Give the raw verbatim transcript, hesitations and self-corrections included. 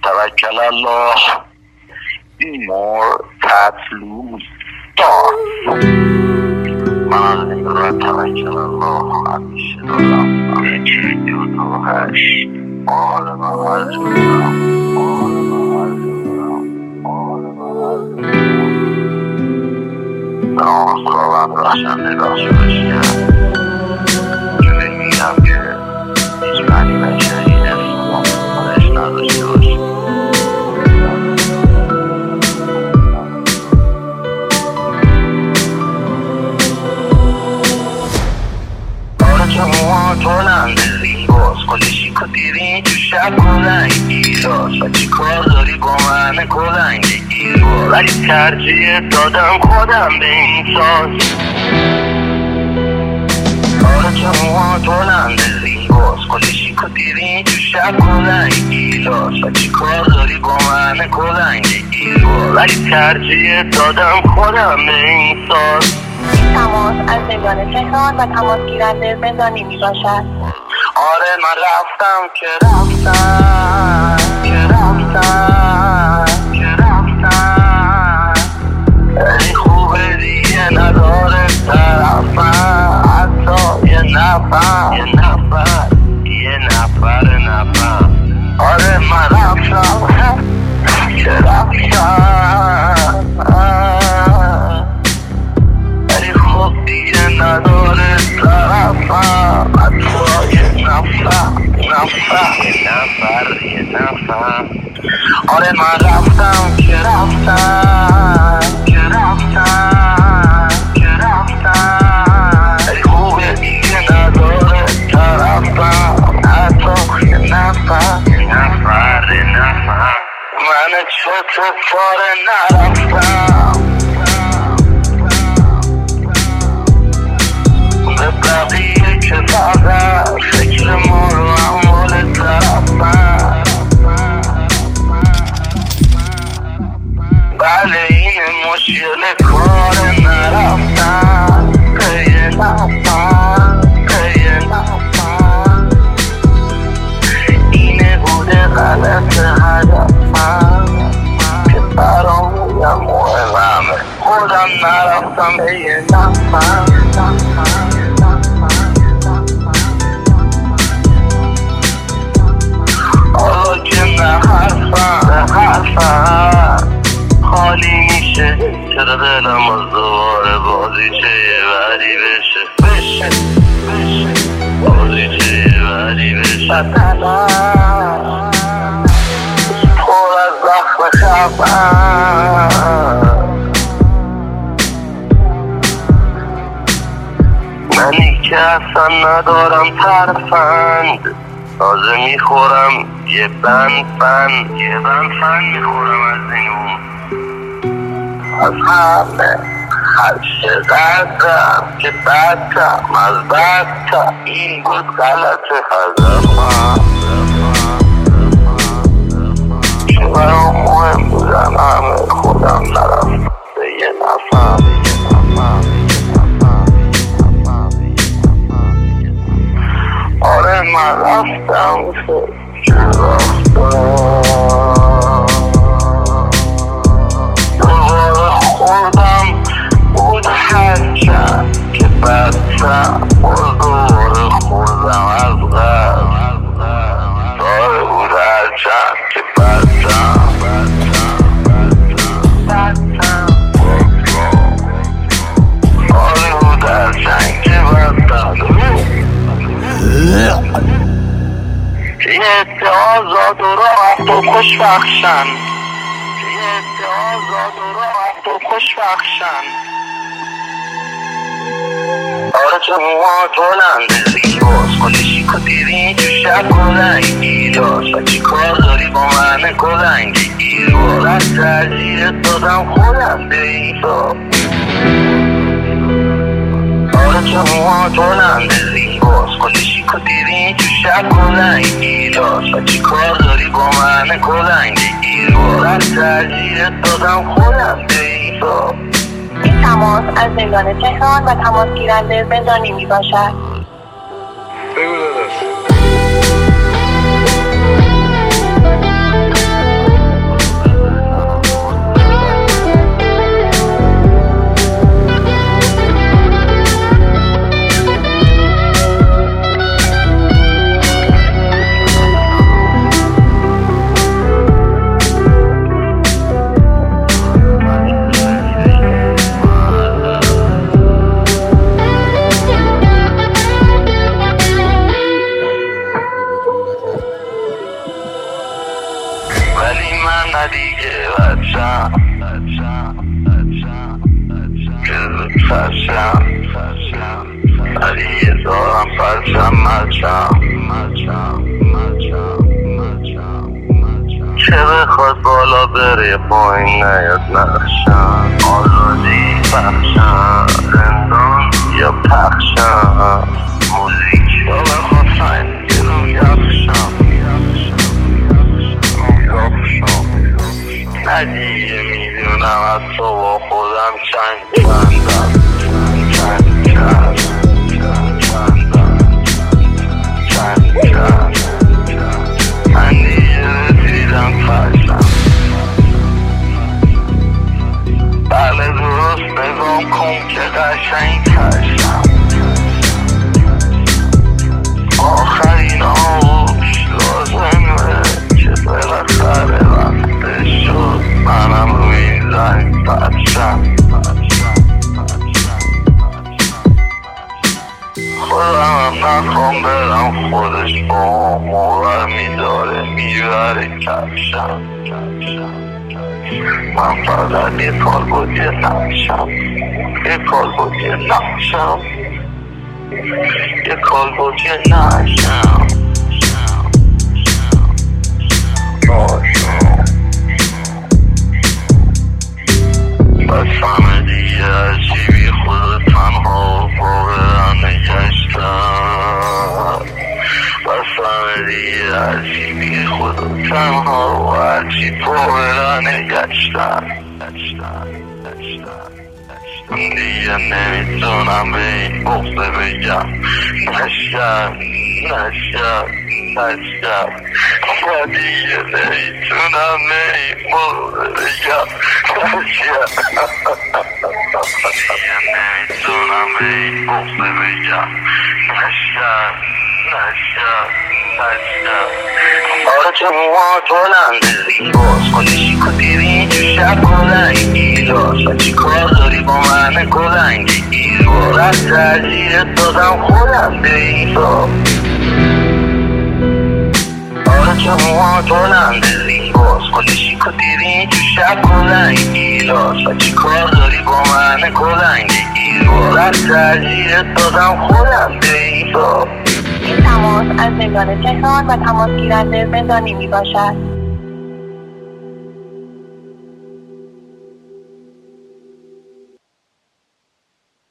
توکل الله مرتطلوب دار. من از این را توکل الله همیشه دارم. همیشه دو دو هشت آل من هرز بودم آل من هرز بودم آل من هرز بودم. به نام خداوند بخشنده بخشایشگر جوری میگم که هیچ معنی بشری اسم خودش نداشته باشه. Чому тонанде зібос, коли шікотирі чуша колайні лос, چی کار داری با من کلنگ گیرو، ولی ترجیح دادم خودم به این ساز. آره چمو توننده زیباس، کلی شیکotiri چوشا کلنگی لس، چی کار داری با من کلنگ گیرو، ولی ترجیح دادم خودم به این ساز. تماس از نگان تهران و تماس گیرنده زندانی می باشد. آره من رفتم که رفتم که رفتم که رفتم، ای خوبه دیگه نداره طرفم، حتی یه نفر یه نفر یه نفر نفر. آره من رفتم که رفتم، نداره طرفم، حتی یه نفر نفر یه نفر یه نفر. آره من رفتم که رفتم که رفتم که رفتم، ای خوبه دیگه نداره طرفم، حتی یه نفر یه نفر یه نفر. من چطور نرفتم بقیه که فقط فکر ما رو اموال طرفم. بله این مشکل کار نرفتن پی نفن پی نفن، اینه بوده غلط هدفم که برامونم مهمه، خودم نرفتم پی نفن. حالا که نه حرفم نه حرفم خالی میشه، چرا دلم از دوباره بازیچه یه وری بشه بشه بشه بازیچه یه وری بشه. دلم پر از زخم خفم، منی که اصلا ندارم ترفند، تازه میخورم یه بند بند یه بند بند میخورم از این اون، از همه خرش قدرم که بدتم از بدتم، این بود غلط هدفم که برام مهم بودن همه، خودم نرفتم به یه نفر یه نفر. آره من رفتم که رفتم دوباره خوردم بود هرچند که بدتم، دوباره خوردم از غم داره بود هرچند که بدتم بدتم، آره بود هرچند که بدتم. یه عده آزاد و راحت و خوشبخشن، یه عده آزاد و راحت و خوشبخشن. آره چموها تولنده زیباس، کلی شیکotiri چوشا کلنگی لس، چی کار داری با من کلنگی گیرو، از ترجیح دادم خودم به این ساز. آره چموها تولنده زیباس، کلی شیکotiri چوشا کلنگی لس، چی کار داری با من کلنگی گیرو، از ترجیح دادم خودم به این ساز. این تماس از نگان تهران و تماس گیرنده زندانی می باشد. بگو داداش. من ندیگه بچم فرشم علیه دارم فرشم مچم چه بخواد بالا بره پایین نیاد نقشم آزادی بخشم زندان یا پخشم موزیک یا بخواد سنگ رو یخشم ندیگه میدونم از تو با خودم چند چندم چند چند چند چند من دیگه رسیدم فرشم بله درست نگام کن که قشنگ کشم آخرین آوش لازمه که بالاخره وقتش شد منم روی این زنگ فرشم خودم هم نخوام برم خودش با موقع میداره میبره کفشم من فقط یه کال بود یه نقشم یه کال بود یه نقشم یه کال بود یه نقشم بس همه دیگه هرچی بی خود تنها باورم نگشتم بس همه دیگه هرچی بی خود تنها و هرچی باورم نگشتم دیگه نمیتونم به این بغضه بگم نشم نشم نشم و دیگه نمیتونم به این بغضه بگم نشم دیگه نمیتونم به این بغضه بگم نشم نشم نشم آره چه موها بلنده زیباست کنشی کتیری تو شب کلنگ گیلاس و چی کار داری با من کلنگ گیرو رد ترجیحت دادم خودم به این سا آره چه موها بلنده زیباست کنشی کتیری تو شب کلنگ گیلاس و چی کار داری با من کلنگ گیرو رد ترجیحت دادم خودم به این سا این تماس از زندان تهران و تماس گیرنده زندانی می باشد.